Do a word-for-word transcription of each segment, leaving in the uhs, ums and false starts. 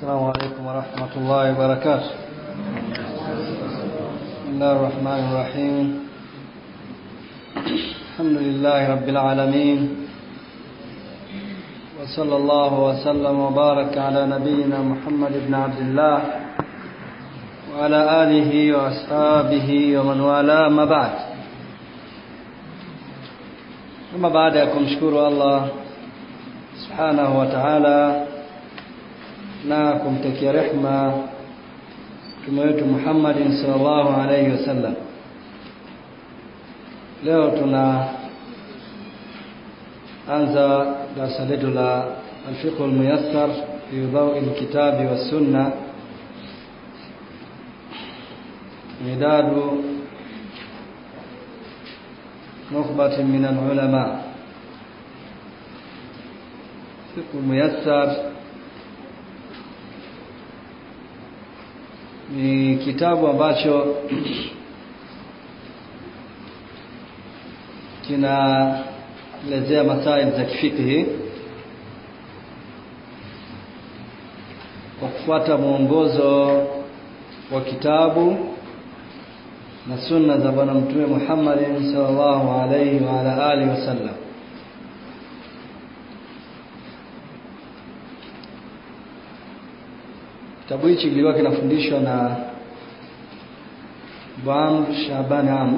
السلام عليكم ورحمة الله وبركاته. بسم الله الرحمن الرحيم. الحمد لله رب العالمين، وصلى الله وسلم وبارك على نبينا محمد بن عبد الله وعلى آله وأصحابه ومن والاه، ما بعد. ثم بعد kumshukuru Allah subhanahu wa ta'ala na kumtakia rehma mtume wetu Muhammad sallallahu alayhi wasallam. Leo tuna anza darasa letu la al-fiqh al-muyassar fi dawi al-kitab wa sunnah, midadu nukhbat min al-ulama. fiqh al-muyassar ni kitabu ambacho kinaelezea masaili za kifiqhi kwa kufuata mwongozo wa kitabu na sunna za bwana mtume Muhammad sallallahu alayhi wa ala alihi wasallam. Kitabu hichi kilikuwa kinafundishwa na Bwana Shaban Amr,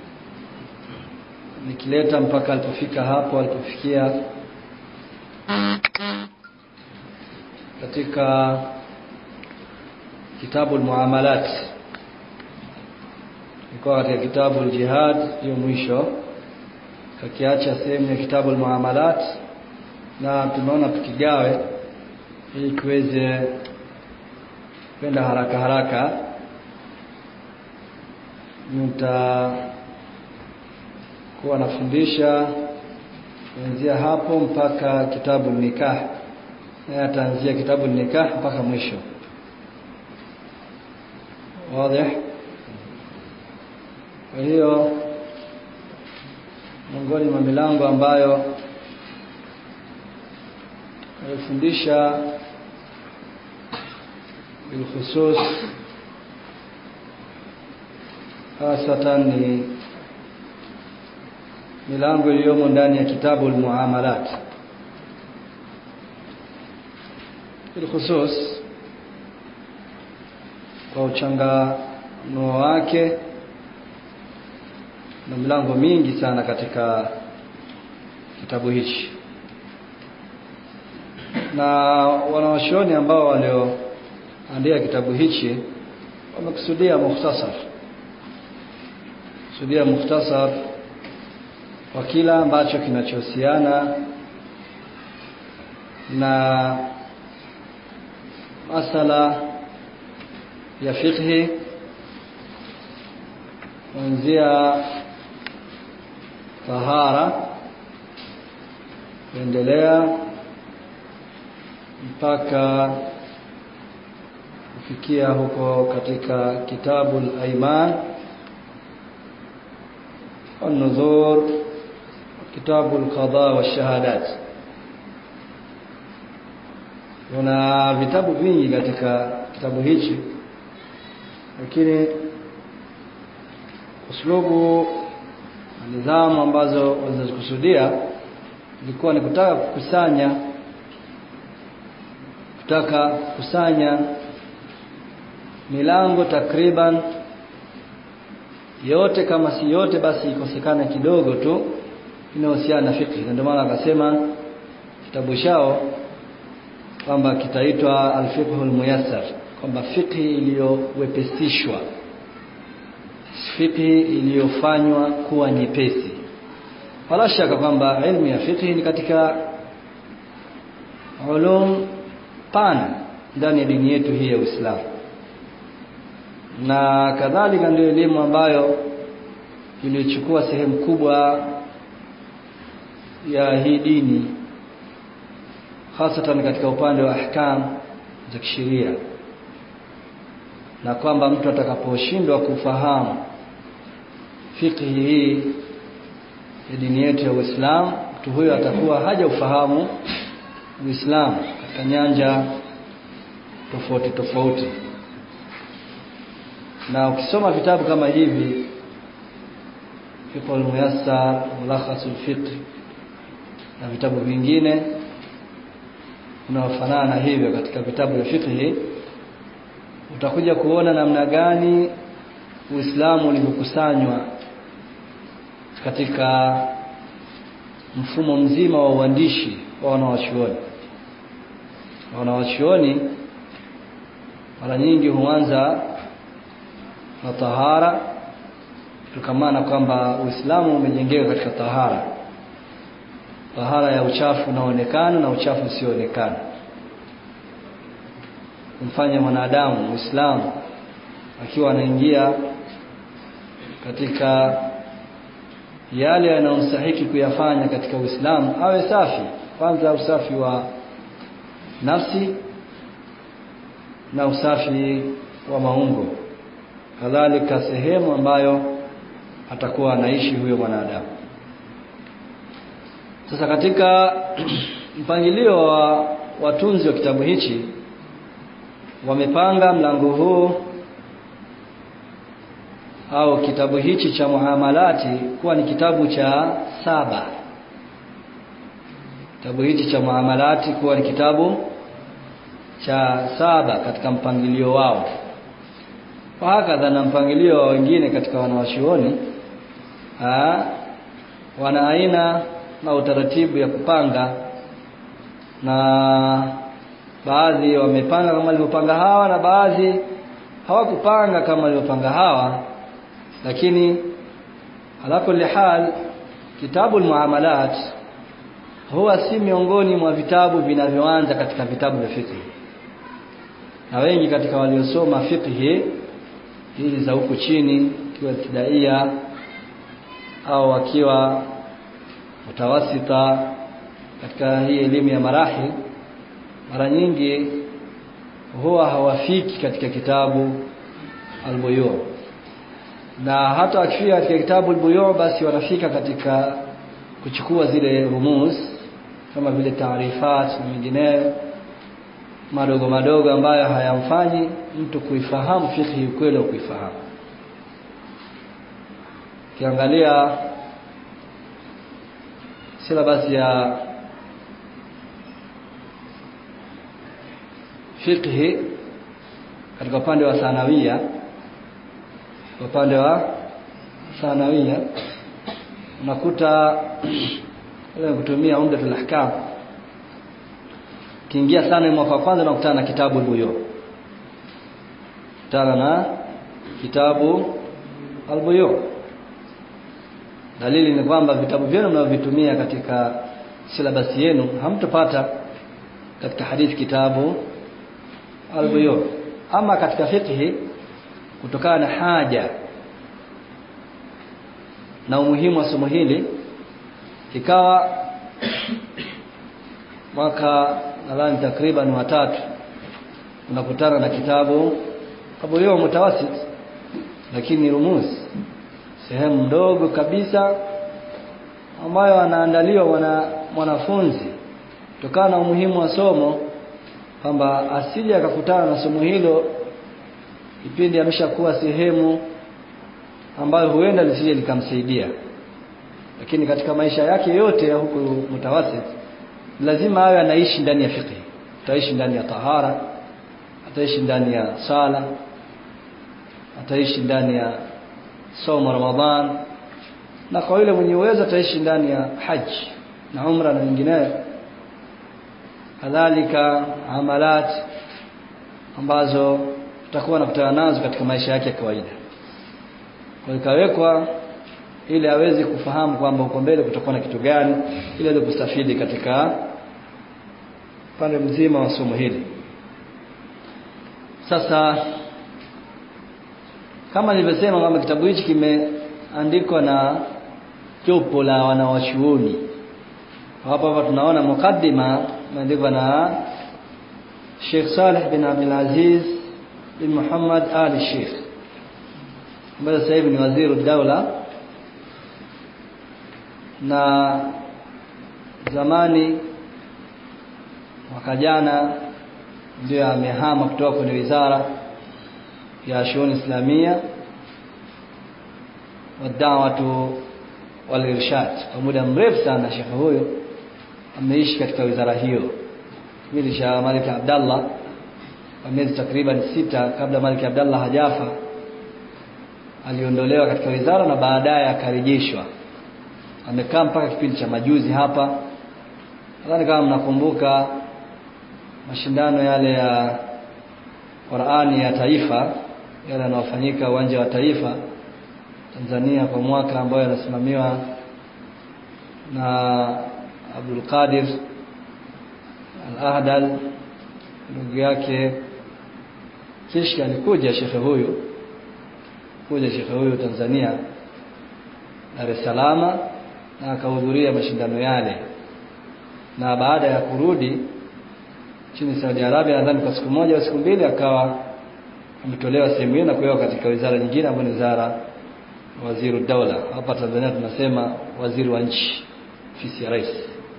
nikileta mpaka alipofika hapo alipofikia katika kitabu al-muamalat. Ilikuwa katika kitabu al-jihad hiyo mwisho, kakiacha sehemu ya kitabu al-muamalat, na tumeona tukigawe ili tuweze kwenda haraka haraka. Nitakuwa nafundisha kuanzia hapo mpaka kitabu nikah, na ataanzia kitabu nikah mpaka mwisho. Wazi? Kwa hiyo miongoni mwa milango ambayo alifundisha bilkhusus hasatan ni milango iliyomo ndani ya kitabu al-muamalat. Bilkhusus kwa uchanganuo wake na milango mingi sana katika kitabu hichi, na wanawachuoni ambao walio andika kitabu hichi wamekusudia mukhtasar kusudia mukhtasar kwa kila ambacho kinachohusiana na masala ya fiqhi, kuanzia tahara kuendelea mpaka kufikia huko katika kitabu al-ayman an-nuzur, kitabu al-qada wa shahadat. Kuna vitabu vingi katika kitabu hichi, lakini uslubu na nidhamu ambazo walizokusudia ilikuwa ni kutaka kukusanya kutaka kukusanya milango takriban yote, kama si yote basi ikosekana kidogo tu inayohusiana na fiqh. Ndio maana akasema kitabu chao kwamba kitaitwa al-fiqh al-muyassar, kwamba fiqh iliyowepesishwa, fiqh iliyofanywa kuwa nyepesi. Wala shaka kwamba elimu ya fiqh ni katika ulum pana ndani ya dini yetu hii ya Uislamu, na kadhalika ndio elimu ambayo ilichukua sehemu kubwa ya hii dini, hasatan katika upande wa ahkam za kisheria, na kwamba mtu atakaposhindwa kufahamu fiqh hii ya dini yetu ya Uislamu, mtu huyo atakuwa haja ufahamu Uislamu katika nyanja tofauti tofauti. Na ukisoma vitabu kama hivi Fiqh al-Muyassar, Mulakhasul Fiqh na vitabu vingine unaofanana hivyo katika vitabu vya fiqh, utakuja kuona namna gani Uislamu ulivyokusanywa katika mfumo mzima wa uandishi wa wanawachuoni. Wanawachuoni mara nyingi huanza na tahara, tukamana kwamba Uislamu umejengewa katika tahara. Tahara ya uchafu unaoonekana na uchafu usioonekana. Kumfanya mwanadamu Muislamu akiwa anaingia katika yale yanayostahili kuyafanya katika Uislamu awe safi. Kwanza usafi wa nafsi na usafi wa maungo, kadhalika sehemu ambayo atakuwa anaishi huyo mwanadamu. Sasa katika mpangilio wa watunzi wa kitabu hichi wamepanga mlango huu au kitabu hichi cha muamalati kuwa ni kitabu cha saba. Kitabu hichi cha muamalati kuwa ni kitabu cha saba katika mpangilio wao. Kwa hakika na mpangilio wa wengine katika wanawachuoni wana aina na utaratibu ya kupanga, na baadhi wamepanga kama walivyopanga hawa na baadhi hawakupanga kama walivyopanga hawa. Lakini ala kulli hal kitabu al-Muamalat huwa si miongoni mwa vitabu vinavyoanza katika vitabu vya fiqh. Na wengi katika waliosoma fiqh hizi za huku chini kiwa ibtidaia au wakiwa mutawasita katika hii elimu ya marahil, mara nyingi huwa hawafiki katika kitabu al-Buyu'. Na hata wakifika katika kitabu al-Buyu' basi wanafika katika kuchukua zile rumuz kama vile taarifat na mengineyo madogo madogo ambayo hayamfanyi mtu kuifahamu fiqh ukweli wa kuifahamu. Kiangalia syllabus ya fiqh katika upande wa sanawia, kwa upande wa sanawia unakuta ile kutumia Umdatul Ahkam, kiingia sana mwaka wa kwanza na kukutana na kitabu al-Buyu'. Kutana na kitabu al-Buyu'. Dalili ni kwamba vitabu vyenu mnavyovitumia katika syllabus yenu hamtopata katika hadithi kitabu al-Buyu'. Ama katika fiqh, kutokana na haja na umuhimu wa somo hili, ikawa mwaka nadhani takriban watatu unakutana na kitabu al-Buyu' mutawasit, lakini rumuz sehemu ndogo kabisa ambayo anaandaliwa wana mwanafunzi kutokana na umuhimu wa somo, kwamba asije akakutana na somo hilo kipindi ameshakuwa sehemu ambayo huenda lisije likamsaidia. Lakini katika maisha yake yote ya huku mutawasit lazima awe anaishi ndani ya fiqh. Ataishi ndani ya tahara, ataishi ndani ya sala, ataishi ndani ya saumu Ramadhan, na kwa yule mwenye uwezo ataishi ndani ya haji na umra na nyingineyo. Kadhalika amalat ambazo tutakuwa nakutana nazo katika maisha yake ya kawaida. Kwa ikawekwa ili aweze kufahamu kwamba uko mbele kutakuwa na kitu gani, ili aweze kustafidi katika pande mzima wa somo hili. Sasa kama nilivyosema kwamba kitabu hichi kimeandikwa na jopo la wanawachuoni. Hapa hapa tunaona mukaddima imeandikwa na Sheikh Saleh bin Abdul Aziz bin Muhammad Ali Sheikh, ambaye sasa hivi ni waziri wa dawla, na zamani mwaka jana ndio amehama kutoka kwenye wizara ya shughuli islamia wa da'watu wal irshad. Kwa muda mrefu sana shekhe huyo ameishi katika wizara hiyo. Kipindi cha Malik Abdallah kwa miezi takriban sita kabla Malik Abdallah hajafa aliondolewa katika wizara na baadaye akarejeshwa. Amekaa mpaka kipindi cha majuzi hapa. Nadhani kama mnakumbuka mashindano yale ya Qur'ani ya taifa yale yanayofanyika uwanja wa taifa Tanzania kwa mwaka ambao yanasimamiwa na Abdul Qadir Al-Ahdal, ndugu yake. Kisha alikuja shekhe huyu kuja shekhe huyu Tanzania Dar es Salaam na akahudhuria mashindano yale, na baada ya kurudi chini Saudi Arabia nadhani kwa siku moja au siku mbili akawa ametolewa sehemu hiyo na kuwekwa katika wizara nyingine ambayo ni wizara waziri daula. Hapa Tanzania tunasema waziri wa nchi, ofisi ya rais.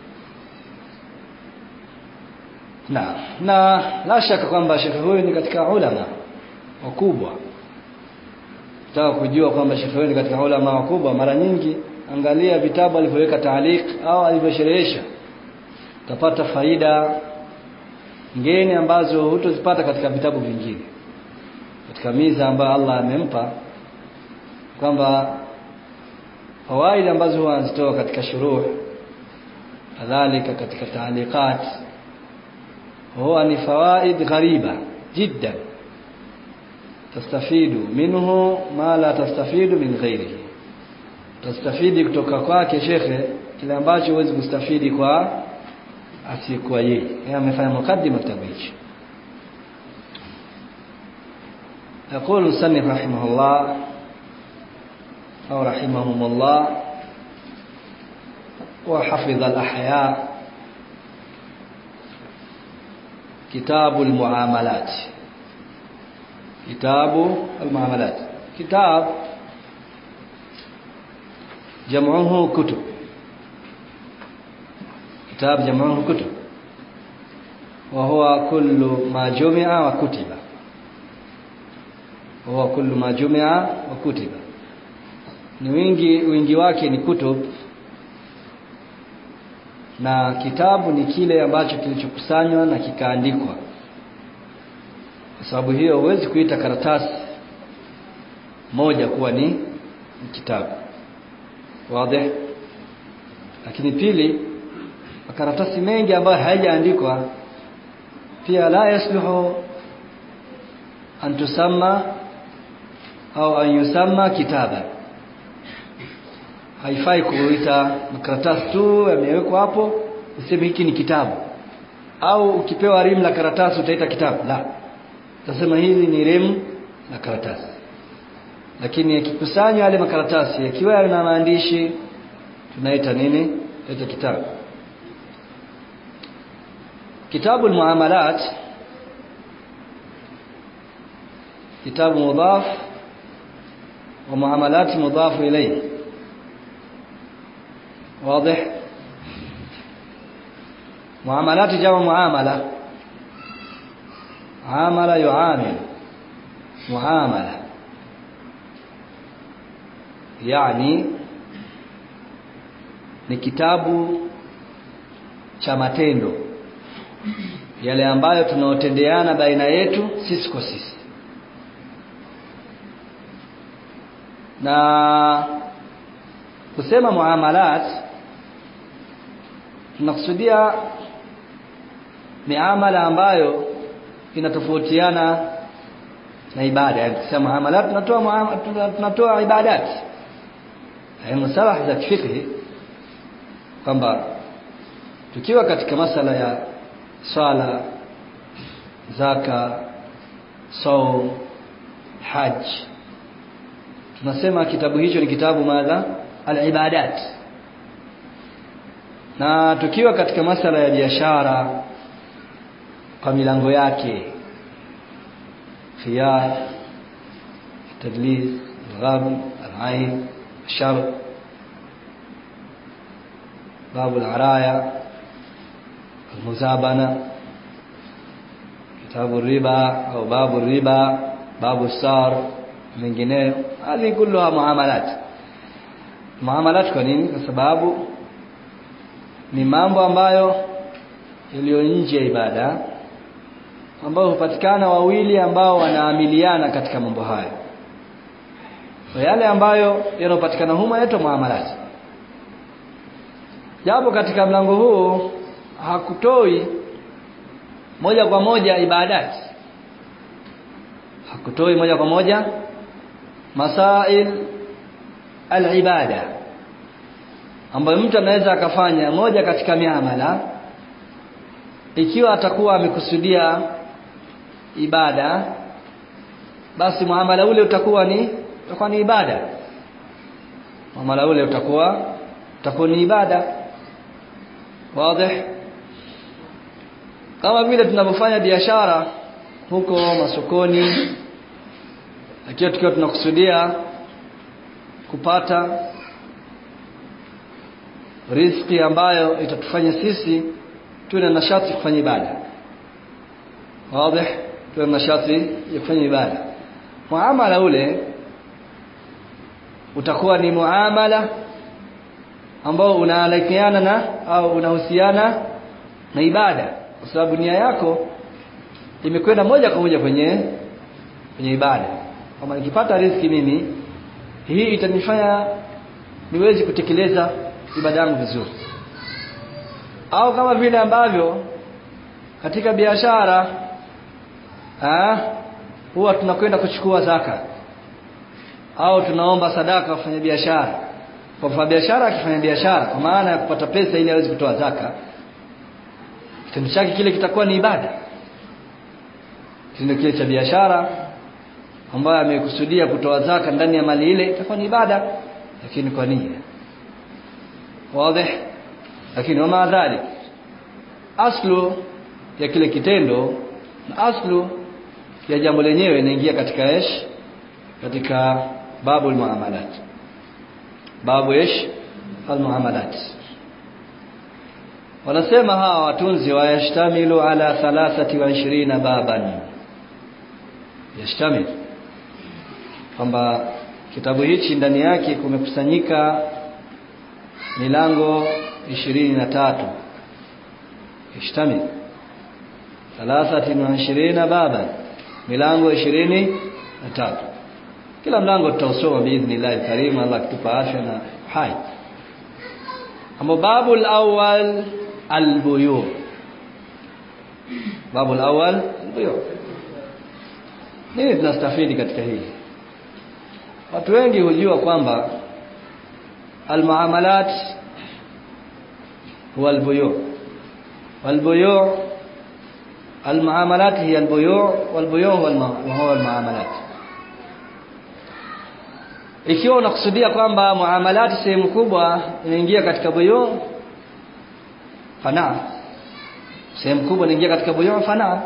Na na la shaka kwamba shekhe huyu ni katika ulama wakubwa. Nataka kujua kwamba shekhe huyu ni katika ulama wakubwa, mara nyingi angalia vitabu alivyoweka taaliq au alivyosherehesha, utapata faida ngeni ambazo hutozipata katika vitabu vingine. Katika miza ambayo Allah amempa kwamba fawaida ambazo huwa anazitoa katika shuruh kadhalika katika taaliqat huwa ni fawaid ghariba jiddan tastafidu minhu ma la tastafidu min ghairihi. Tastafidi kutoka kwake shekhe kile ambacho huwezi kustafidi kwa asiyekuwa yeye. Yeye amefanya mukaddima kitabu hicho. يقول المصنف رحمه الله أو رحمهم الله وحفظ الأحياء كتاب المعاملات. كتاب المعاملات كتاب جمعه كتب. كتاب جمعه كتب وهو كل ما جمع وكتب. وهو كل ما جمع وكتب. Ni wingi wingi wake ni kutub, na kitabu ni kile ambacho kilichokusanywa na kikaandikwa. Kwa sababu hiyo huwezi kuita karatasi moja kuwa ni kitabu. Wazi? Lakini pili, makaratasi mengi ambayo hayajaandikwa pia la yasluhu an tusamma au an yusamma kitaba. Haifai kuita makaratasi tu yamewekwa hapo useme hiki ni kitabu, au ukipewa rimu la karatasi utaita kitabu. La, utasema hili ni rimu la karatasi. Lakini yakikusanywa yale makaratasi yakiwa yana maandishi tunaita nini? Tunaita kitabu. Kitabu al-muamalat kitabu mudhaf wa muamalat mudhaf ilayhi. واضح؟ معاملات جمع معاملة. عامل يعامل معاملة يعني ni kitabu cha matendo yale ambayo tunaotendeana baina yetu sisi kwa sisi. Na kusema muamalat tunakusudia miamala ambayo inatofautiana na ibada. Yani kusema muamalat tunatoa muamala tunatoa ibadat. Hayo masalah za kifiqh kwamba tukiwa katika masala ya swala, zaka, saum, hajj, tunasema kitabu hicho ni kitabu madha al-ibadat. Na tukiwa katika masala ya biashara kwa milango yake, khiyar, tadlis, al-ghabn, al-ayn, al-shar, babu al-araya, al-muzabana, kitabu riba au babu riba, babu sar, mengineyo. Hali kulluha muamalat. Muamalat kwa nini? Kwa sababu ni mambo ambayo yaliyo nje ya ibada, ambao hupatikana wawili ambao wanaamiliana katika mambo hayo. Kwa yale ambayo yanapatikana humo yanaitwa muamalat. Japo katika mlango huu hakutoi moja kwa moja ibadati, hakutoi moja kwa moja masail al-ibada ambayo mtu anaweza akafanya moja katika miamala ikiwa atakuwa amekusudia ibada, basi muamala ule utakuwa ni utakuwa ni ibada. Muamala ule utakuwa utakuwa ni ibada. Wazi? Kama vile tunapofanya biashara huko masokoni, ikiwa tukiwa tunakusudia kupata riziki ambayo itatufanya sisi tuwe na nashati kufanya ibada. Wazi? Tuwe na nashati ya kufanya ibada. Muamala ule utakuwa ni muamala ambao unaalakiana na au unahusiana na ibada, kwa sababu nia yako imekwenda moja kwa moja kwenye kwenye ibada. Kama nikipata riziki mimi, hii itanifanya niweze kutekeleza ibada yangu vizuri. Au kama vile ambavyo katika biashara ah huwa tunakwenda kuchukua zaka au tunaomba sadaka wafanya biashara. Kwa mfanya biashara akifanya biashara kwa maana ya kupata pesa ili aweze kutoa zaka, kitendo chake kile kitakuwa ni ibada. Kitendo kile cha biashara ambaye amekusudia kutoa zaka ndani ya mali ile itakuwa ni ibada, lakini kwa nia. Wazi? Lakini wama dhalik, aslu ya kile kitendo na aslu ya jambo lenyewe inaingia katika ish katika babu al-muamalat. Babu ish al-muamalat. Wanasema hawa watunzi wa yashtamilu ala thalathati wa ishirina baban. Yashtamil kwamba kitabu hichi ndani yake kumekusanyika milango ishirini na tatu. Yashtamil thalathati wa ishirina baban, milango ishirini na tatu. Kila mlango tutausoma biidhnillah karim, Allah akitupa afya na hai. Amo babu al-awwal al-buyu'. Babu al-awwal al-buyu'. Nini tunastafidi katika hili? Watu wengi hujua kwamba al-muamalat huwa al-buyu'. Wal-buyu' al-muamalat hiya al-buyu' wal-buyu' huwa al-muamalat. Ikiwa unakusudia kwamba muamalati sehemu kubwa inaingia katika buyu', fana sehemu kubwa inaingia katika buyu', fana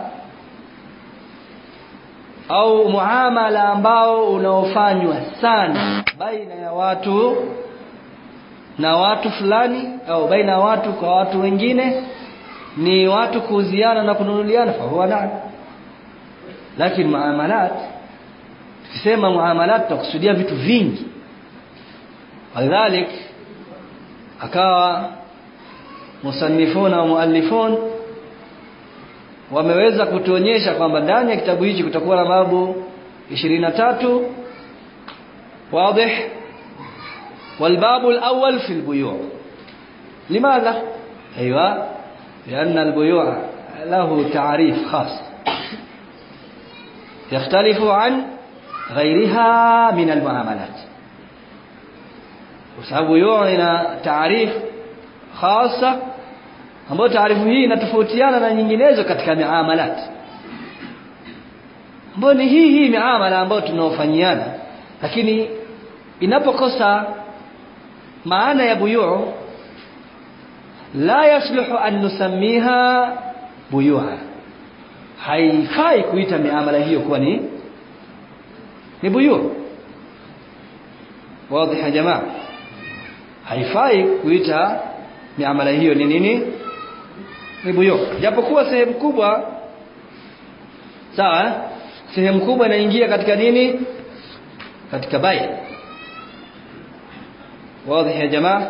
au muamala ambao unaofanywa sana baina ya watu na watu fulani au baina ya watu kwa watu wengine, ni watu kuuziana na kununuliana, fa huwa na. Lakini muamalat, tukisema muamalat tukusudia vitu vingi. Walidhalik akawa musannifuna wa muallifun wameweza kutuonyesha kwamba ndani ya kitabu hichi kutakuwa na babu ishirini na tatu. Wazi? والباب الأول في البيوع. لماذا؟ أيوة، لأن البيوع له تعريف خاص يختلف عن غيرها من المعاملات. وسبيوع ina taarif khasa ambayo taarifu hii inatofautiana na nyinginezo katika miamalat, ambayo ni hii hii miamala ambayo tunaofanyiana, lakini inapokosa maana ya buyu' la yasluhu an nusammiha buyu'a, haifai kuita miamala hiyo kuwa ni ni buyu'. Wazi ya jamaa? Haifai kuita miamala hiyo ni nini? Ni buyu'. Japokuwa sehemu kubwa sawa. Sehemu kubwa inaingia katika nini? Katika bai. Wazi ya jamaa.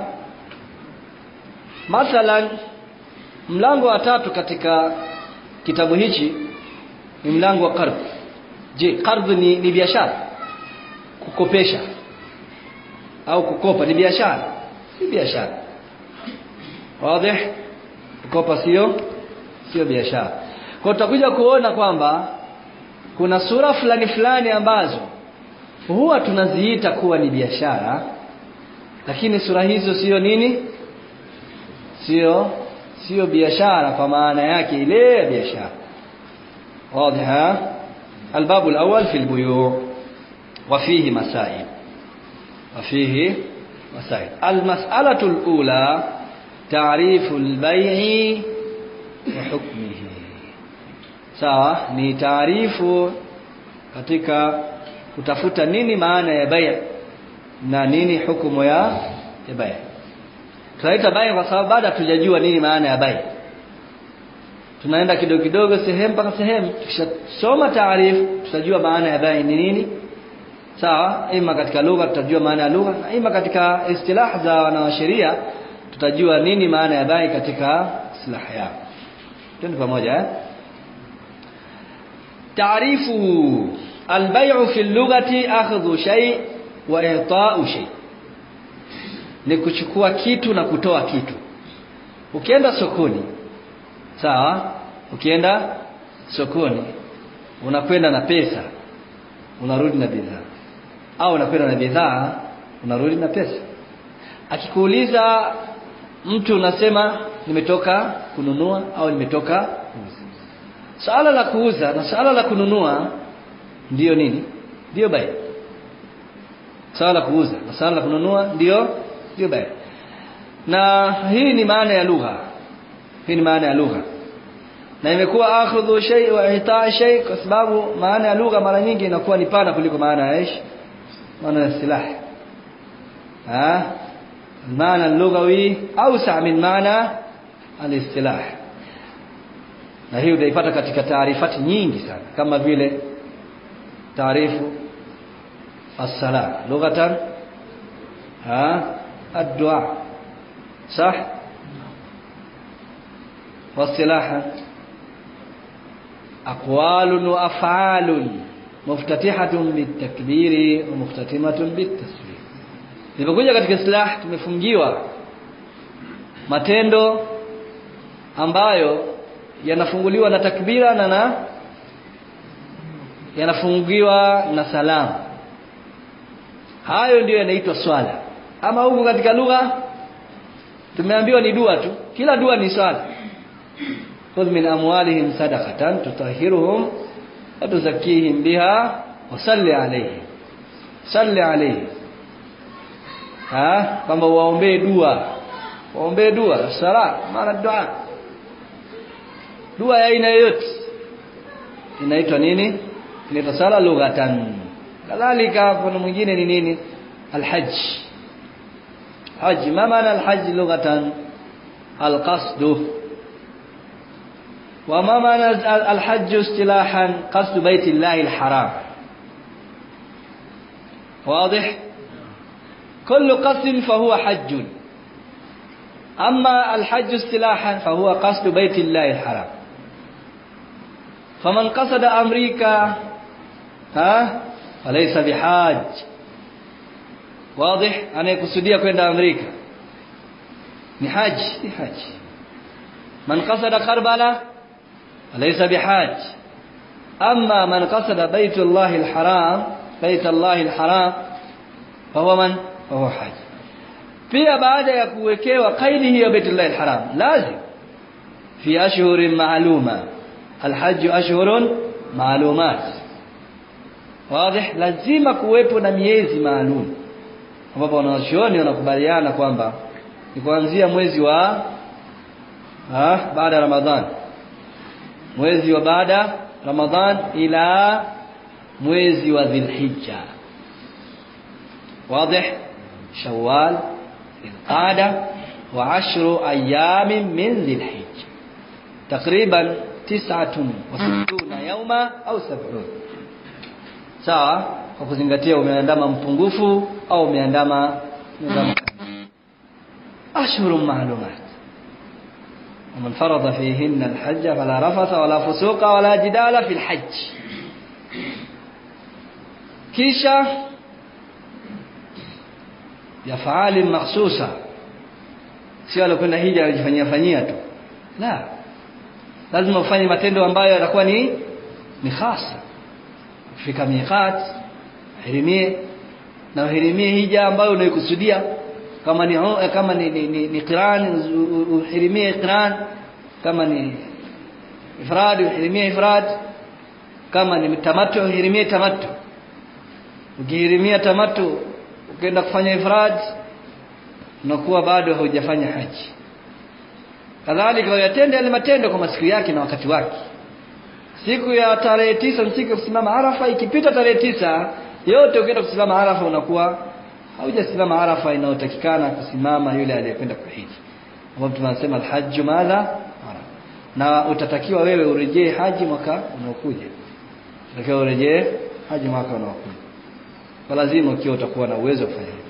Mathalan mlango wa tatu katika kitabu hichi ni mlango wa qard. Je, qard ni, ni biashara? Kukopesha au kukopa ni biashara? Si biashara. Wazi? Kukopa sio sio biashara. Kwa tutakuja kuona kwamba kuna sura fulani fulani ambazo huwa tunaziita kuwa ni biashara, lakini sura hizo sio nini? Sio sio biashara kwa maana yake ile ya biashara. Wazi? الباب الأول في البيوع وفيه مسائل وفيه مسائل. المسألة الأولى تعريف البيع وحكمه. sawa, ni taarifu katika kutafuta nini maana ya bai' na nini hukumu ya ya bai'. Tunaita bai' kwa sababu baada tujajua nini maana ya bai', tunaenda kidogo kidogo sehemu mpaka sehemu, tukishasoma taarifu tutajua maana ya bai' ni nini. Sawa, ima katika lugha tutajua maana ya lugha, na ima katika istilah za wanasheria tutajua nini maana ya bai' katika istilah yao. Twende pamoja eh? تعريفه البيع في اللغة أخذ شيء وإعطاء شيء. ni kuchukua kitu na kutoa kitu. Ukienda sokoni, sawa, ukienda sokoni unakwenda na pesa, unarudi na bidhaa, au unakwenda na bidhaa unarudi na pesa. Akikuuliza mtu unasema nimetoka kununua au nimetoka kuuza. Suala la kuuza na suala la kununua ndio nini? Ndio bai'. Suala la kuuza na suala la kununua ndio ndio bai'. Na hii ni maana ya lugha. Hii ni maana ya lugha. Na imekuwa akhudhu shay wa itaa shay kwa sababu maana ya lugha mara nyingi inakuwa ni pana kuliko maana ya ish maana ya silah. Ah, maana lughawi awsa min maana al-istilah. Na hiyo utaipata katika taarifati nyingi sana, kama vile taarifu as-sala lughatan ha ad-du'a sah wasilaha aqwalun wa af'alun muftatihatun bitakbiri wa muftatimatun bitasbih. Ilipokuja katika istilah tumefungiwa matendo ambayo yanafunguliwa na takbira na na yanafungiwa na salamu. Hayo ndio yanaitwa swala. Ama huko katika lugha tumeambiwa ni dua tu. Kila dua ni swala. Khudh min amwalihim sadaqatan tutahhiruhum wa tuzakkihim biha wa salli alayhim. Salli alayhim. Ha, kama waombee dua. Waombee dua, sala, maana dua. Dua ya aina yoyote inaitwa nini? Inaitwa sala lughatan. Kadhalika kuna mwingine ni nini? Al-hajj. Hajj, ma maana al-hajj lughatan? Al-qasd. Wa ma maana al-hajj istilahan? Qasd baytillahi al-haram. واضح؟ كل قصد فهو حج. أما الحج اصطلاحا فهو قصد بيت الله الحرام. فمن قصد أمريكا ها فليس بحاج. واضح؟ أنا يقصدية كوين أمريكا نحاج نحاج. من قصد كربلاء فليس بحاج. أما من قصد بيت الله الحرام بيت الله الحرام فهو من فهو حاج. pia baada ya kuwekewa kaidi hiyo Baitullah al-Haram lazim fi ashhurin ma'luma. Al-hajj ashhurun ma'lumat. Wazi, lazima kuwepo na miezi maalum ambapo wanachuoni wanakubaliana kwamba ni kuanzia mwezi wa ah baada ya Ramadhan, mwezi wa baada Ramadhan ila mwezi wa Dhulhijja. Wazi, Shawwal, Dhulqa'da wa ashru ayamin min Dhulhijja, takriban tis'atun wa sittuna yauma au sab'un. Sawa, kwa kuzingatia umeandama mpungufu au umeandama umeandama ashhurun ma'lumat. ومن فرض فيهن الحج فلا رفث ولا فسوق ولا جدال في الحج. kisha ya faali makhsusa, sio alikwenda hija anajifanyia fanyia tu, la, lazima ufanye matendo ambayo yatakuwa ni ni khasa. Fika miqat, hirimie na hirimie hija ambayo unaikusudia, kama ni kama ni ni, ni, ni qiran uhirimie qiran, kama ni ifrad uhirimie ifrad, kama ni tamattu uhirimie tamattu. Ukihirimia tamattu ukienda kufanya ifrad unakuwa bado hujafanya haji. Kadhalika yatende yale matendo kwa masiku yake na wakati wake. Siku ya tarehe tisa siku ya kusimama Arafa, ikipita tarehe tisa yote ukienda kusimama Arafa unakuwa haujasimama Arafa inayotakikana kusimama yule aliyekwenda kuhiji. Hapo tunasema alhajj madha Arafa. Na utatakiwa wewe urejee haji mwaka unaokuja. Utatakiwa urejee haji mwaka unaokuja. Kwa lazima ukiwa utakuwa na uwezo kufanya hivyo.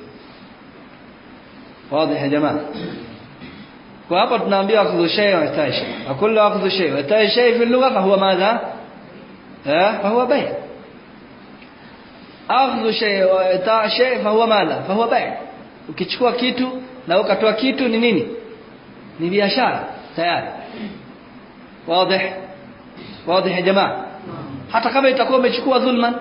Wazi ya jamaa. Kwa hapa tunaambiwa akhdhu shay wa ita'i shay. Wa kullu akhdhu shay wa ita'i shay fi al-lugha fa huwa madha? Eh, fa huwa bay'. Akhdhu shay wa ita'i shay fa huwa madha? Fa huwa bay'. Ukichukua kitu na ukatoa kitu ni nini? Ni biashara tayari. Wazi? Wazi ya jamaa. Hata kama itakuwa umechukua dhulman,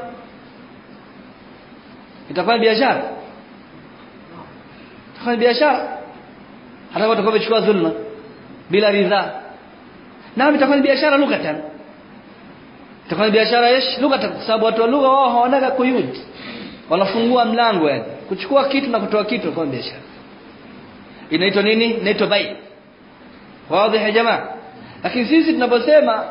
itakuwa biashara. Itakuwa biashara. Hata kama utakuwa umechukua dhulma bila ridhaa, na itakuwa biashara lugatan. Itakuwa biashara yesh lugatan, kwa sababu watu wa lugha wao hawana kuyud. Wanafungua mlango yani. Kuchukua kitu na kutoa kitu kwa biashara. Inaitwa nini? Inaitwa bai. Wazi ya jamaa. Lakini sisi tunaposema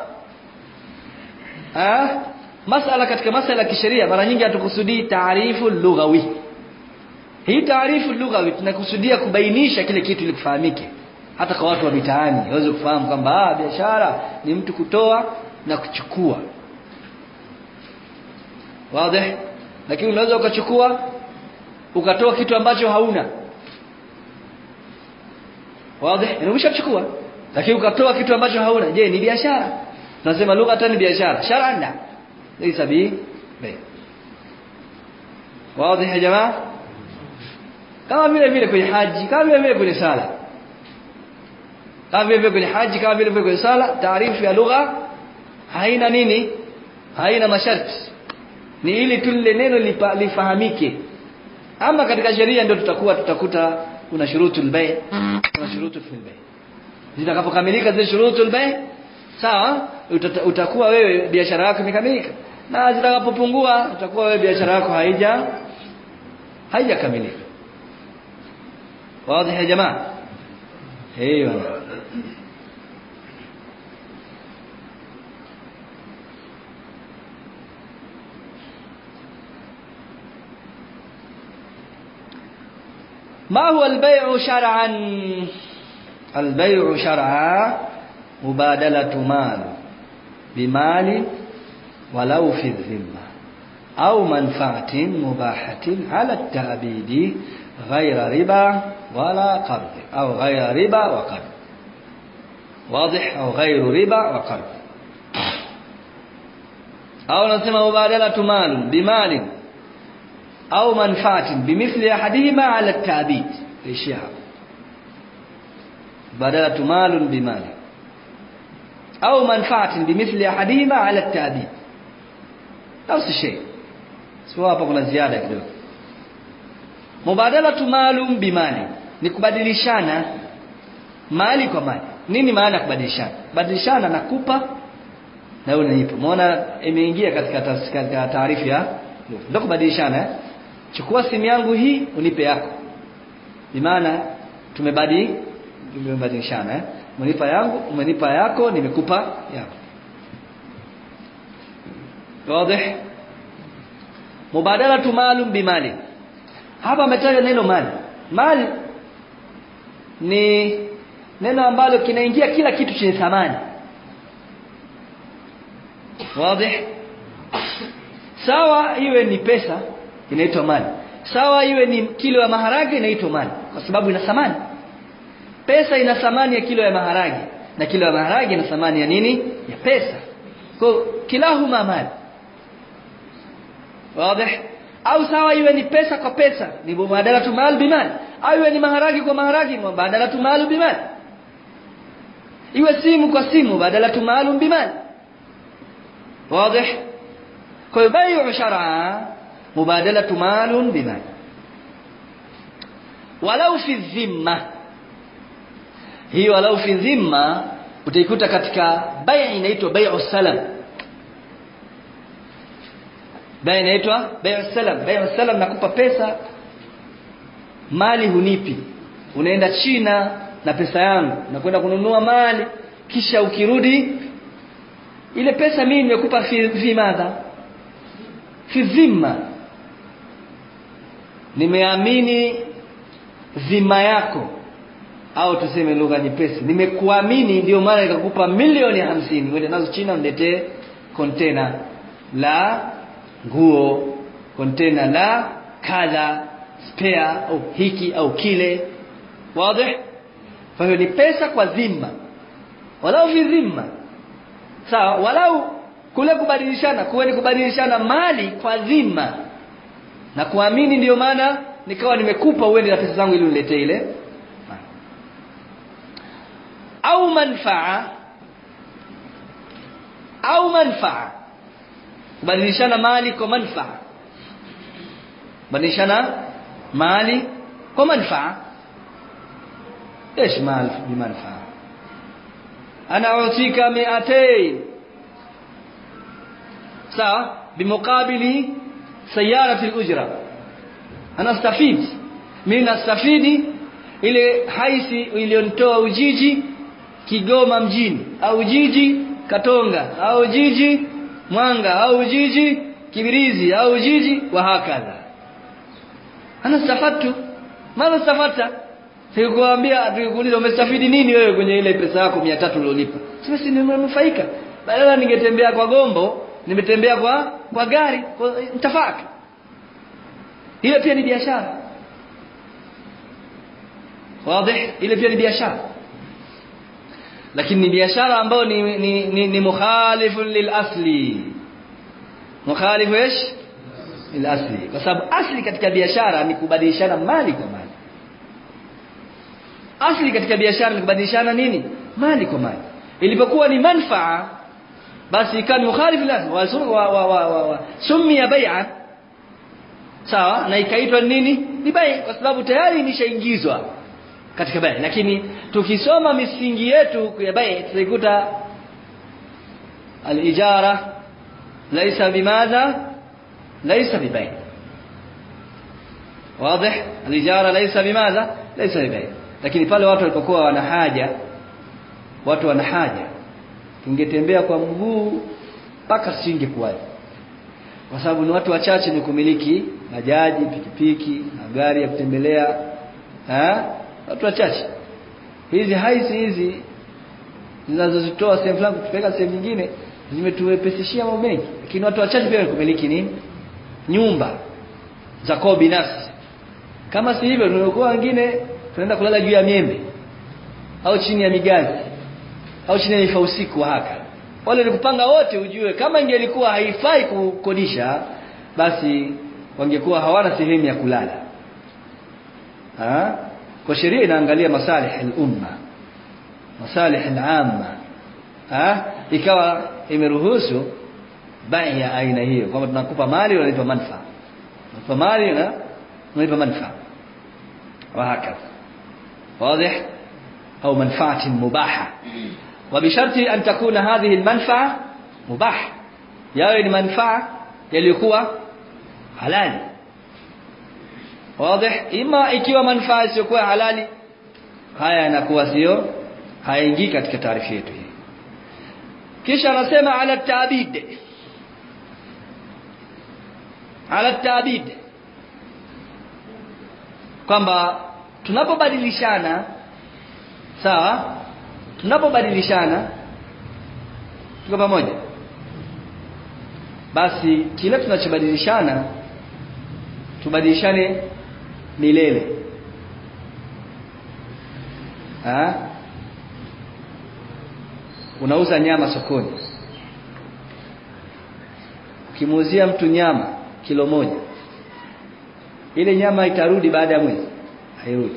ah masala katika masala ya kisheria mara nyingi hatukusudii taarifu lughawi. Hii taarifu lughawi tunakusudia kubainisha kile kitu ili kufahamike hata kwa watu wa mitaani waweze kufahamu kwamba ah biashara ni mtu kutoa na kuchukua. Wazi? Lakini unaweza ukachukua ukatoa kitu ambacho hauna. Wazi? Umeshachukua lakini ukatoa kitu ambacho hauna. Je, ni biashara? Tunasema lugha tani biashara. Shar'an laysa bi bay. Wazi ya jamaa? Kama vile vile kwenye haji, kama vile vile kwenye sala. Kama vile vile kwenye haji, kama vile vile kwenye sala, taarifu ya lugha haina nini? Haina masharti. Ni ili tu lile neno lifahamike. Ama katika sheria ndio tutakuwa tutakuta kuna shurutul bay', kuna shurutul fil bay'. Zitakapokamilika zile shurutul bay', sawa, utakuwa wewe biashara yako imekamilika. Na zitakapopungua utakuwa wewe biashara yako haija haijakamilika. Wazi ya jamaa? Hiyo. ما هو البيع شرعا؟ البيع شرعا مبادلة مال بمال ولو في الذمة أو منفعة مباحة على التأبيد غير ربا ولا قرض أو غير ربا وقرض. واضح؟ أو غير ربا وقرض. أو نسمى مبادلة مال بمال أو منفعة بمثل أحدهما على التأبيد. إيش يعني؟ مبادلة مال بمال أو منفعة بمثل أحدهما على التأبيد. نفس الشيء. سواء بقنا زيادة كده. Mubadalatu malum bimali ni kubadilishana mali kwa mali. Nini maana kubadilishana? Badilishana nakupa na wewe unanipa. Umeona imeingia katika katika taarifa ya ndio kubadilishana eh? Chukua simu yangu hii unipe yako. Ni maana tumebadili tumebadilishana eh? Umenipa yangu, umenipa yako, nimekupa yako. Wazi? Mubadalatu malum bimali. Hapa ametaja neno mali. Mali ni neno ambalo kinaingia kila kitu chenye thamani. wazi. Sawa iwe ni pesa inaitwa mali, sawa iwe ni kilo ya maharage inaitwa mali, kwa sababu ina thamani. Pesa ina thamani ya kilo ya maharage na kilo ya maharage ina thamani ya nini? Ya pesa. Kwa kilahuma mali, wazi. Au sawa iwe ni pesa kwa pesa, ni mubadalatu mal bimal, au iwe ni maharage kwa maharage, mubadalatu mal bimal. Iwe simu kwa simu, mubadalatu mal bimal, wazi. Kwa bai'u shar'a mubadalatu mal bimal. Walau fi dhimma, hii walau fi dhimma utaikuta katika bai' inaitwa bai'u salam. Bai' inaitwa bai'u salam. Bai'u salam, nakupa pesa, mali hunipi. Unaenda China na pesa yangu, na kwenda kununua mali, kisha ukirudi ile pesa mimi nimekupa fi, fi madha? Fi dhimma. Nimeamini dhima yako, au tuseme lugha nyepesi, nimekuamini ndio maana nikakupa milioni hamsini uende nazo China uniletee container la nguo, container la kadha, spare au hiki au kile, wazi. Kwa hiyo ni pesa kwa dhima, walau fi dhimma. Sawa, walau kule kubadilishana, kuwe ni kubadilishana mali kwa dhima na kuamini, ndio maana nikawa nimekupa uende na pesa zangu ili uniletee ile. Au manfaa, au manfaa, kubadilishana mali kwa manfaa, badilishana mali kwa manfaa. ايش مال بمنفعه؟ انا اعطيك مئتين sawa, bimukabili sayarati al-ujra. Ana stafidi, mimi nastafidi ile haisi iliyonitoa Ujiji Kigoma mjini, au Ujiji Katonga, au Ujiji Mwanga, au Ujiji Kibirizi, au Ujiji wa hakadha. Ana stafatu, maana stafata. Sikuambia, tulikuuliza umestafidi nini wewe kwenye ile pesa yako mia tatu uliolipa? Sema si nimenufaika. Badala ningetembea kwa gombo, nimetembea kwa kwa gari, mtafaka. Ile pia ni biashara. Wazi, ile pia ni biashara. Lakini ni biashara ambayo ni ni ni, ni mukhalifun lil asli. Mukhalifu ايش? Lil asli. Kwa sababu asli katika biashara ni kubadilishana mali kwa mali. Asli katika biashara ni kubadilishana nini? Mali kwa mali. Ilipokuwa ni manfaa, basi ikawa mukhalif lazima wa wa wa, wa, wa. Sumia bai'a, sawa, na ikaitwa nini? Ni bai', kwa sababu tayari imeshaingizwa katika bai'. Lakini tukisoma misingi yetu ya bai' tutaikuta al-ijara laysa bimadha, laysa bibai'. Wazi? Al-ijara laysa bimadha, laysa bibai'. Lakini pale watu walipokuwa wana haja, watu wana haja, tungetembea kwa mguu mpaka singekuwa, kwa sababu ni watu wachache ni kumiliki bajaji, pikipiki na gari ya kutembelea, eh, watu wachache. Hizi haisi hizi zinazozitoa sehemu fulani kutupeleka sehemu nyingine zimetuwepesishia mambo mengi, lakini watu wachache pia kumiliki ni nyumba za kwao binafsi. Kama si hivyo tulikuwa wengine tunaenda kulala juu ya miembe au chini ya migazi au chini ya mifausiku haka. Wale walikupanga wote, ujue kama ingelikuwa haifai kukodisha, basi wangekuwa hawana sehemu ya kulala. Ha? Kwa sheria inaangalia masalih al-umma, masalih al-amma. Ha? Ikawa imeruhusu bai ya aina hiyo, kwamba tunakupa mali unalipa manfaa. Unalipa mali na unalipa manfaa. Wa hakika. Wazi? Au manfaatin mubaha. وبشرط أن تكون هذه المنفعة مباح، yawe ni manfaa yaliyokuwa halali. Wazi? Ima ikiwa manfaa isiyokuwa halali, haya yanakuwa sio, hayaingii katika taarifa yetu hii. Kisha anasema ala taabid, ala taabid, kwamba tunapobadilishana, sawa, tunapobadilishana tuko pamoja, basi kile tunachobadilishana tubadilishane milele. Ah, unauza nyama sokoni, ukimuuzia mtu nyama kilo moja, ile nyama itarudi baada ya mwezi? Hairudi,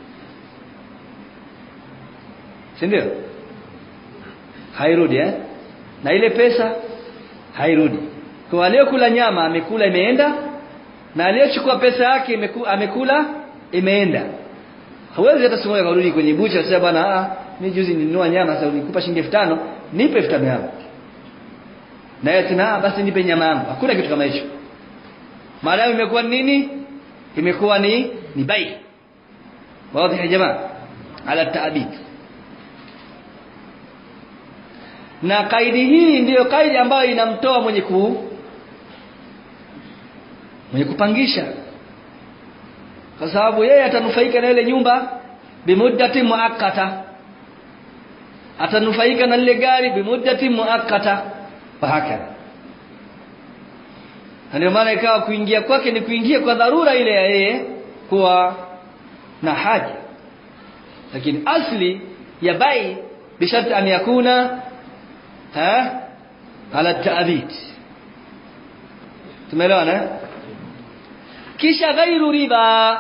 si ndio? Hairudi eh? Na ile pesa hairudi. Kwa aliyekula nyama amekula imeenda, na aliyechukua pesa yake imeku, amekula imeenda. Hawezi hata simu yako kurudi kwenye bucha sasa bwana, ah mimi juzi nilinunua nyama sasa nikupa shilingi elfu tano, nipe elfu tano yangu. Na yeye tena basi nipe nyama yangu. Hakuna kitu kama hicho. Maana imekuwa nini? Imekuwa ni ni bai. Wazi ya jamaa, ala taabid. Na kaidi hii ndiyo kaidi ambayo inamtoa mwenye ku mwenye kupangisha, kwa sababu yeye atanufaika na ile nyumba bimuddati muakkata, atanufaika na ile gari bimuddati muakkata, haka. Ndio maana ikawa kuingia kwake ni kuingia kwa dharura ile ya yeye kuwa na haja, lakini asli ya bai bisharti an yakuna ha ala ta'bid. Tumeelewana? Kisha ghairu riba,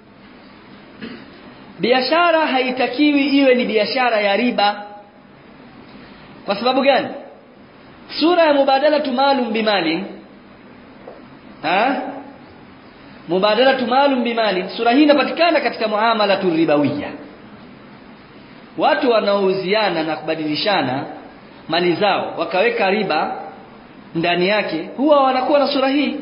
biashara haitakiwi iwe ni biashara ya riba. Kwa sababu gani? Sura ya mubadalatu malum bimali, ha mubadalatu malum bimali, sura hii inapatikana katika muamalatu ribawiyya. Watu wanaouziana na kubadilishana mali zao wakaweka riba ndani yake, huwa wanakuwa na sura hii.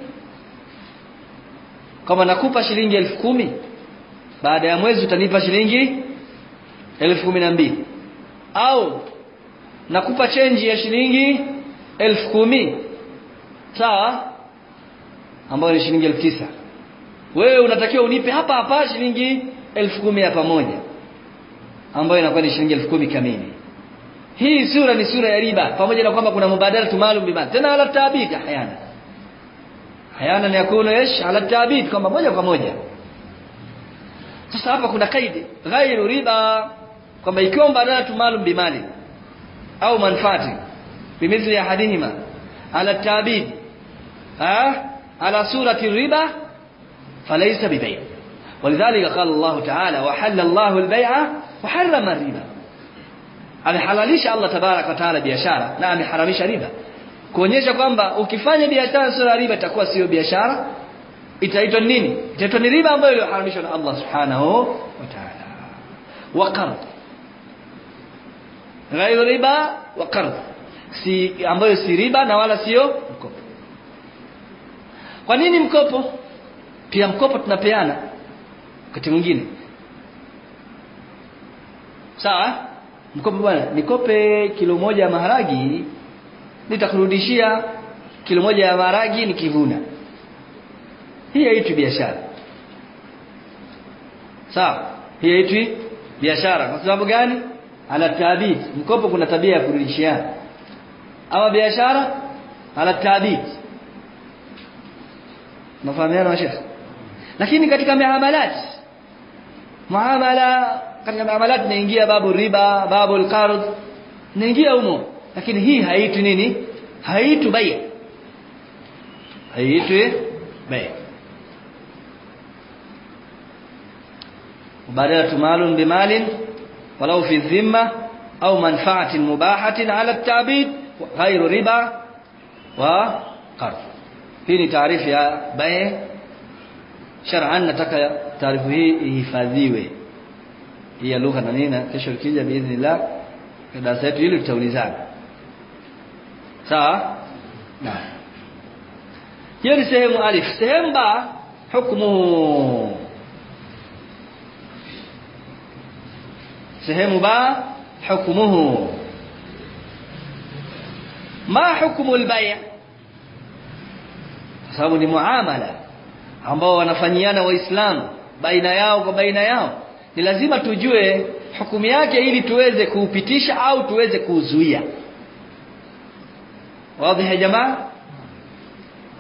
Kama nakupa shilingi elfu kumi, baada ya mwezi utanipa shilingi elfu kumi na mbili, au nakupa change ya shilingi elfu kumi, sawa, ambayo ni shilingi elfu tisa. Wewe unatakiwa unipe hapa hapa shilingi elfu kumi ya pamoja, ambayo inakuwa ni shilingi elfu kumi kamili. Hii sura ni sura ya riba, pamoja na kwamba kuna mubadala maalum bimali, tena ala taabid hayana hayana ni yakuna ish ala taabid, kwamba moja kwa moja. Sasa hapa kuna kaidi ghairu riba, kwamba ikiwa mubadala maalum bimali au manfaati bimithli ahadihima ala taabid ha ala surati riba falaysa bibay'. ولذلك قال الله تعالى وحل الله البيع وحرم الربا. Amehalalisha Allah tabarak wa taala biashara na ameharamisha riba, kuonyesha kwamba ukifanya biashara sura riba itakuwa sio biashara, itaitwa nini? Itaitwa ni riba ambayo iliyoharamishwa na Allah subhanahu wa ta'ala. Wa qard, ghairu riba wa qard, si ambayo si riba na wala sio mkopo. Kwa nini mkopo? Pia mkopo tunapeana wakati mwingine, sawa. Mkopo bwana, nikope kilo moja ya maharagi, nitakurudishia kilo moja ya maharagi nikivuna. Hii haitwi biashara, sawa. Hii haitwi biashara. Kwa sababu gani? Ala taabid. Mkopo kuna tabia ya kurudishiana, ama biashara ala taabid. Mafahamiana wa Sheikh? Lakini katika muamalat, muamala katika muamalat inaingia babu riba, babu al-qard, inaingia humo. Lakini hii haitwi nini? Haitwi bay', haitwi bay'. Mubadalatu malun bimalin walau fi dhimma au manfaatin mubahatin ala at-ta'bid ghairu riba wa qard. Hii ni taarifu ya bay'. Shar'an nataka taarifu hii ihifadhiwe, hii lugha na nini, kesho ikija biidhnillah darasa letu hili tutaulizana, sawa. Naam, hiyo ni sehemu alif. Sehemu ba, hukumu. Sehemu ba, hukumuhu. Ma hukumu al-bay'? Kwa sababu ni muamala ambao wanafanyiana waislamu baina yao kwa baina yao, ni lazima tujue hukumu yake ili tuweze kuupitisha au tuweze kuuzuia. Wazi ya jamaa?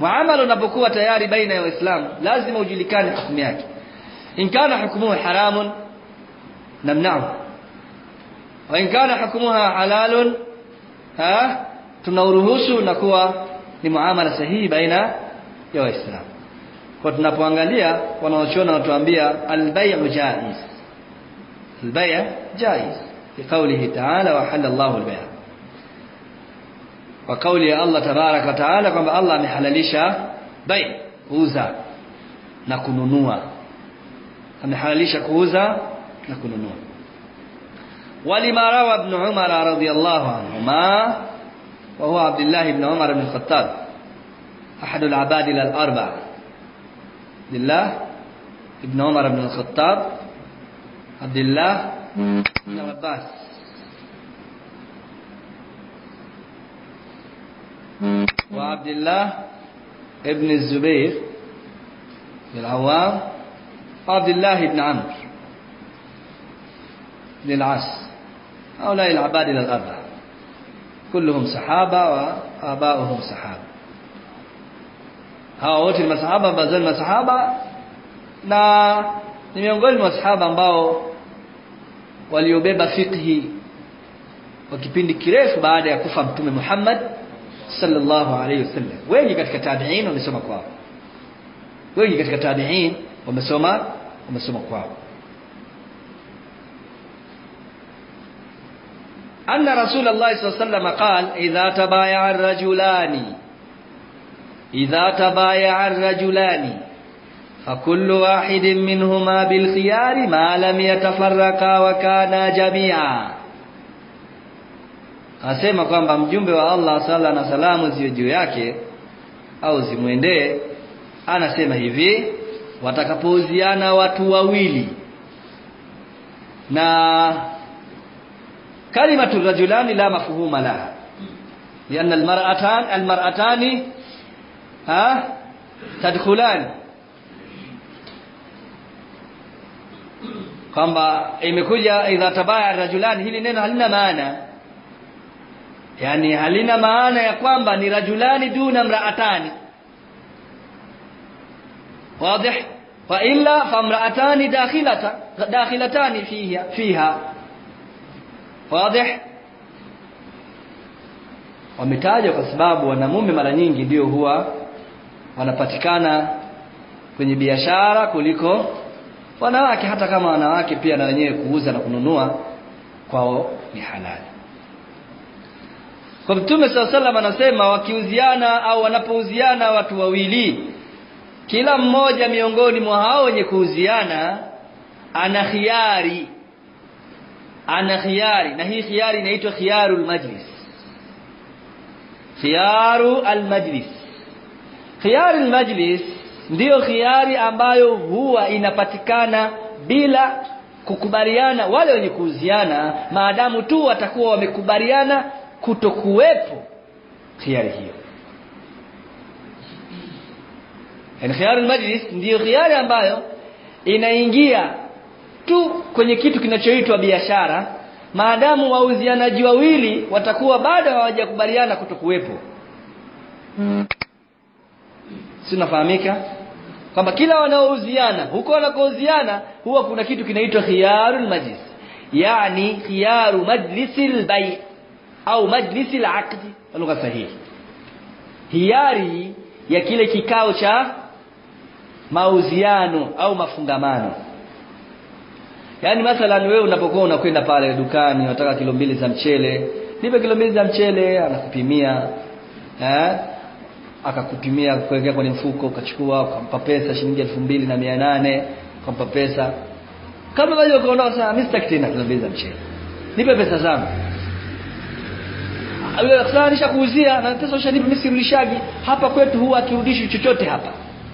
muamala unapokuwa tayari baina ya waislamu lazima ujulikane hukumu yake. In kana hukmuhu haramun namna'u wa in kana hukmuha halalun ha tunauruhusu na kuwa ni muamala sahihi baina ya waislamu. Kwa tunapoangalia wanaochona watuambia al-bay'u jaiz, al-bay' jaiz fi qawlihi ta'ala wa halallahu al-bay', wa qawli ya Allah tabarak wa ta'ala kwamba Allah amehalalisha bay', kuuza na kununua, amehalalisha kuuza na kununua. Walima rawa ibn Umar radhiyallahu anhuma wa huwa Abdullah ibn Umar ibn al-Khattab ahad al-abadil al-arba'a, Abdullah ibn Umar ibn al-Khattab, Abdullah ibn Abbas wa Abdullah ibn Zubair bin Awwam wa Abdullah ibn Amr bin al-As. هؤلاء العبادلة الأربعة كلهم صحابة وآباؤهم صحابة. Hao wote ni masahaba, bazal masahaba, na ni miongoni mwa masahaba ambao waliobeba fiqhi kwa kipindi kirefu baada ya kufa Mtume Muhammad sallallahu alayhi wasallam. Wengi katika tabi'in wamesoma kwao, wengi katika tabi'in wamesoma wamesoma kwao. Anna Rasulullah sallallahu alayhi wasallam qala idha tabaya'a ar-rajulani idha tabaya'a ar-rajulani fakullu wahidin minhuma bil khiyari ma lam yatafarraqa wa kana jami'a. Asema kwamba mjumbe wa Allah sala na salamu ziwe juu yake au zimwendee anasema hivi, watakapouziana watu wawili na kalimatu rajulani la mafhuma laha lianna almar'atan almar'atani ha tadkhulan, kwamba imekuja idha tabaya rajulani, hili neno halina maana, yani halina maana ya kwamba ni rajulani duna mraatani, wazi? Wa illa famraatani dakhilata dakhilatani fiha fiha, wazi? Wametaja kwa sababu wanamume mara nyingi ndio huwa wanapatikana kwenye biashara kuliko wanawake, hata kama wanawake pia na wenyewe kuuza na kununua kwao ni halali. Kwa Mtume sallallahu alayhi wasallam anasema wakiuziana au wanapouziana watu wawili, kila mmoja miongoni mwa hao wenye kuuziana ana khiari, ana khiari, na hii khiari inaitwa khiyarul majlis, khiyaru al-majlis. Khiyarul majlis ndiyo khiari ambayo huwa inapatikana bila kukubaliana wale wenye kuuziana, maadamu tu watakuwa wamekubaliana kutokuwepo khiari hiyo. Yani khiyarul majlis ndiyo khiari ambayo inaingia tu kwenye kitu kinachoitwa biashara, maadamu wauzianaji wawili watakuwa bado hawajakubaliana kutokuwepo. Sinafahamika kwamba kila wanaouziana huko wanakouziana huwa kuna kitu kinaitwa khiyarul majlis, yani khiyaru majlisil bay' au majlisil aqd kwa lugha sahihi, hiari ya kile kikao cha mauziano au mafungamano. Yani mathalan wewe unapokuwa unakwenda pale dukani unataka kilo mbili za mchele, nipe kilo mbili za mchele, anakupimia eh akakupimia kuwekea kwenye mfuko, ukachukua ukampa pesa shilingi elfu mbili na mia nane, ukampa pesa. Kama wewe ukaona sasa mimi sitaki tena kilo mbili za mchele, nipe pesa zangu. Yule sasa nishakuuzia na pesa ushanipa, mimi sirudishagi. Hapa kwetu huwa akirudishi chochote hapa.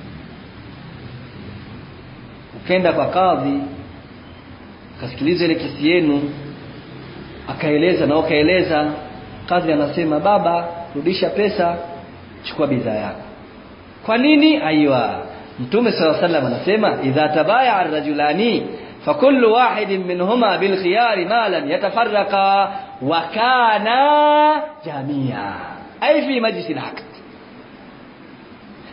Ukaenda kwa kadhi, kasikiliza ile kesi yenu, akaeleza na ukaeleza, kadhi anasema baba rudisha pesa, chukua bidhaa yako. Kwa nini? Aiwa, Mtume sallallahu alayhi wasallam anasema idha tabaya ar-rajulani fakullu wahidin minhuma bil khiyari ma lam yatafarraqa wa kana jamia, ay fi majlis al-aqd.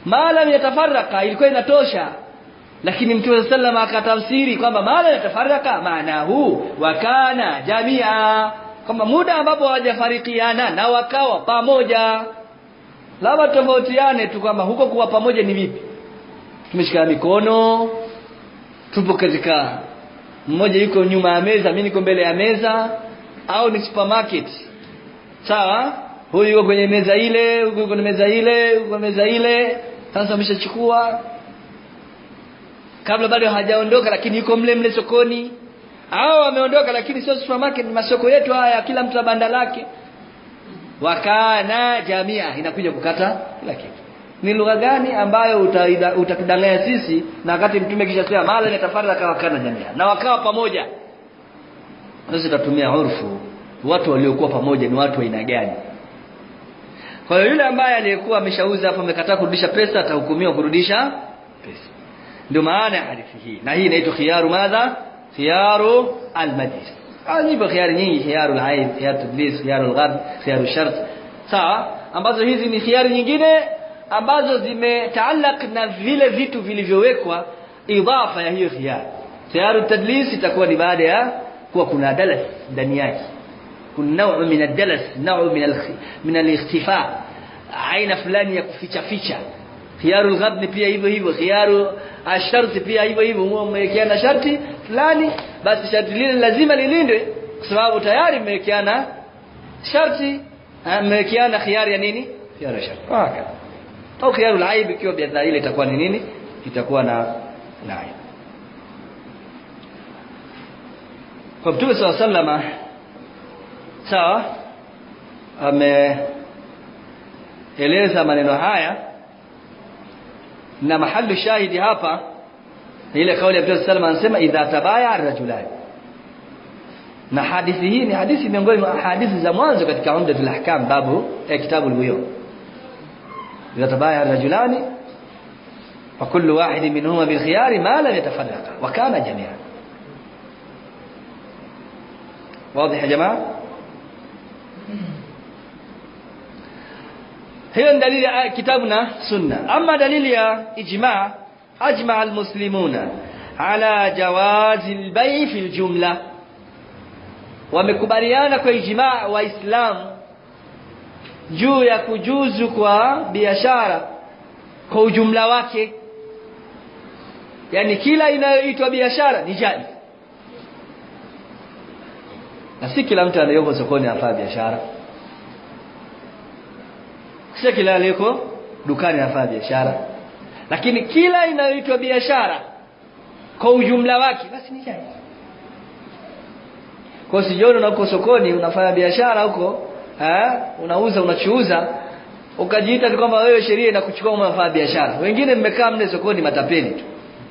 malam yatafarraqa ilikuwa inatosha, lakini Mtume sallallahu akatafsiri kwamba malam yatafarraqa maana huu wakana jamia, kwamba muda ambapo hawajafarikiana na wakawa pamoja. Labda tofautiane tu kwamba huko kuwa pamoja ni vipi, tumeshikana mikono, tupo katika, mmoja yuko nyuma ya meza, mimi niko mbele ya meza, au ni supermarket. Sawa? Huyu yuko kwenye meza ile, huyu yuko kwenye meza ile, yuko kwenye meza ile. Sasa ameshachukua kabla bado hajaondoka, lakini yuko mle mle sokoni. Au ameondoka lakini sio supermarket, ni masoko yetu haya, kila mtu banda lake. Wakana jamia inakuja kukata kila kitu. Ni lugha gani ambayo utatudanganya sisi na wakati Mtume kisha sema mala yatafaraka wakana jamia na wakawa pamoja? Sisi tutatumia urfu, watu waliokuwa pamoja ni watu wa aina gani? Kwa hiyo yule ambaye aliyekuwa ameshauza hapo amekataa kurudisha pesa atahukumiwa kurudisha pesa. Ndio maana ya hadithi hii. Na hii inaitwa khiyaru madha? Khiyaru al-majlis. Hadithi khiyari nyingi, khiyaru al-aib, khiyaru tadlis, khiyaru al-ghad, khiyaru shart. Sawa? Ambazo hizi ni khiyari nyingine ambazo zimetaallaq na vile vitu vilivyowekwa idafa ya hiyo khiyari. Khiyaru tadlis itakuwa ni baada ya kuwa kuna dalas ndani yake. Kuna نوع من الدلس, نوع من الخ... من الاختفاء, aina fulani ya kuficha ficha. Khiyarul ghadn pia hivyo hivyo, khiyaru asharti pia hivyo hivyo, mmewekeana sharti fulani, basi sharti lile lazima lilindwe kwa sababu tayari mmewekeana sharti, mmewekeana khiyari ya nini? Khiyari sharti. Haka. Au khiyarul aib ikiwa biadha ile itakuwa ni nini? Itakuwa na na aib. Kwa Mtume sallallahu alayhi wasallam sawa ameeleza maneno haya, na mahali shahidi hapa ile kauli ya Mtume sallallahu alayhi wasallam anasema idha tabaya ar-rajulani. Na hadithi hii ni hadithi miongoni mwa hadithi za mwanzo katika Umdatul Ahkam, babu ya kitabu al-Buyu. Idha tabaya ar-rajulani fa kullu wahid minhuma bil khiyari ma lam yatafarraqa wa kana jami'an. واضح يا جماعه؟ hiyo ni dalili ya kitabu na sunna. Ama dalili ya ijma', ajma' almuslimuna ala jawazi albay' fi aljumla, wamekubaliana kwa ijma' waislamu juu ya kujuzu kwa biashara kwa ujumla wake, yani kila inayoitwa biashara ni jaiz. Na si kila mtu anayeko sokoni afanya biashara, si kila aliyeko dukani afanya biashara, lakini kila inayoitwa biashara kwa ujumla wake basi ni jaiz. Kwa sijioni unako sokoni unafanya biashara huko, eh, unauza unachuuza, ukajiita kwamba wewe sheria inakuchukua unafanya biashara. Wengine mmekaa mle sokoni matapeli tu,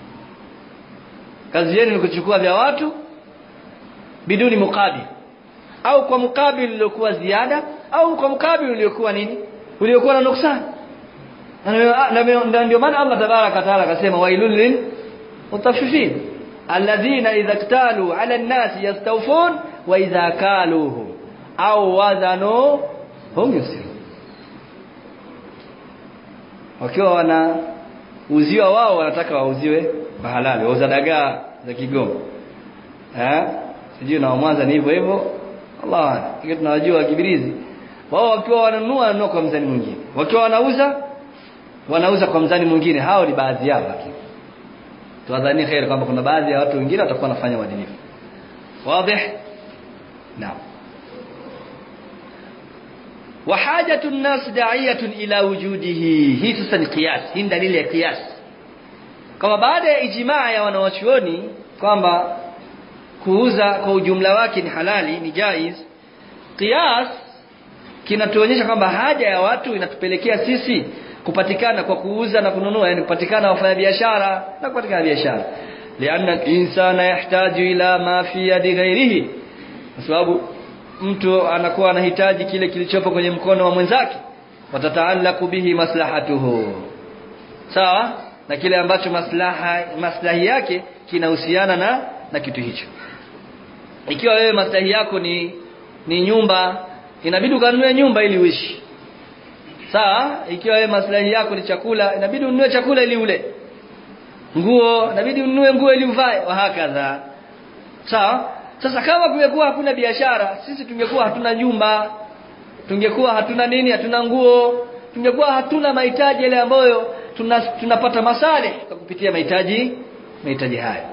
kazi yenu ni kuchukua vya watu biduni mukabil, au kwa mukabil uliokuwa ziada, au kwa mukabil uliokuwa nini, uliokuwa na nuksani. Na ndio maana Allah tabaraka taala akasema wailul lil mutaffifin alladhina idha iktalu ala an-nasi yastawfun wa idha kaluhum au wazanu hum yusirun. Wakiwa wana uziwa wao wanataka wauziwe kwa halali, wauza dagaa za Kigoma, eh sijui na Mwanza ni hivyo hivyo, Allah hiyo tunawajua Kibirizi. Wao wakiwa wananunua wananunua kwa mzani mwingine, wakiwa wanauza wanauza kwa mzani mwingine. Hao ni baadhi yao, lakini tuadhani khair kwamba kuna baadhi ya watu wengine watakuwa wanafanya uadilifu. Wazi? Naam. Wa hajatu an-nas da'iyatun ila wujudihi. Hii sasa ni qiyas, hii dalili ya qiyas. Kama baada ya ijmaa ya wanawachuoni kwamba kuuza kwa ujumla wake ni halali, ni jaiz, qiyas kinatuonyesha kwamba haja ya watu inatupelekea sisi kupatikana kwa kuuza na kununua, yani kupatikana wafanya biashara na kupatikana biashara. Lianna insana yahtaju ila ma fi yadi ghairihi, kwa sababu mtu anakuwa anahitaji kile kilichopo kwenye mkono wa mwenzake. Watataalaku bihi maslahatuhu, sawa, na kile ambacho maslaha maslahi yake kinahusiana na na kitu hicho. Ikiwa wewe maslahi yako ni ni nyumba, inabidi ukanunue nyumba ili uishi, Sawa, ikiwa wewe maslahi yako ni chakula, inabidi ununue chakula ili ule. Nguo, inabidi ununue nguo ili uvae, wa hakadha. Sawa? Sasa kama kungekuwa hakuna biashara, sisi tungekuwa hatuna nyumba, tungekuwa hatuna nini, hatuna nguo, tungekuwa hatuna mahitaji yale ambayo tuna, tunapata masale kwa kupitia mahitaji mahitaji haya.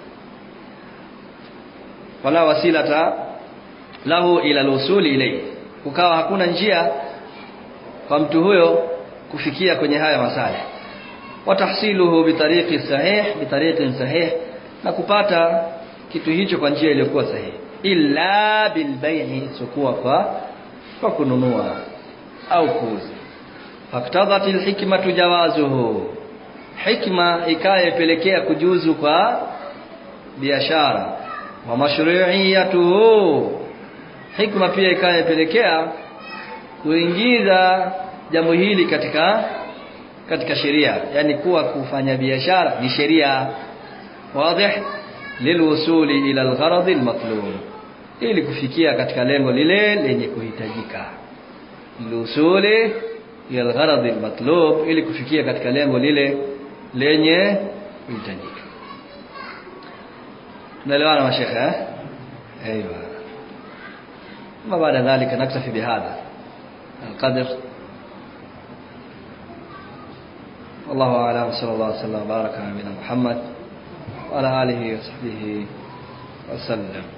Wala wasilata lahu ila al-usuli ilayhi. Ukawa hakuna njia kwa mtu huyo kufikia kwenye haya masala. Wa tahsiluhu bitariqi sahih, bitariqin sahih, na kupata kitu hicho kwa njia iliyokuwa sahihi. Illa bilbay'i, sikuwa kwa kwa kununua au kuuza. Faktadhatil hikmatu jawazuhu, hikma ikayepelekea kujuzu kwa biashara. Wa mashru'iyatuhu, hikma pia ikayepelekea kuingiza jambo hili katika katika sheria, yani kuwa kufanya biashara ni sheria. Wazi? Lilwusuli ila algharad almatlub, ili kufikia katika lengo lile lenye kuhitajika. Lilwusuli ila algharad almatlub, ili kufikia katika lengo lile lenye kuhitajika. Tunaelewana mashekhe eh? Aiyo. ما بعد ذلك نكتفي بهذا القدر. والله أعلم، صلى الله عليه وسلم وبارك على نبينا محمد وعلى آله وصحبه وسلم.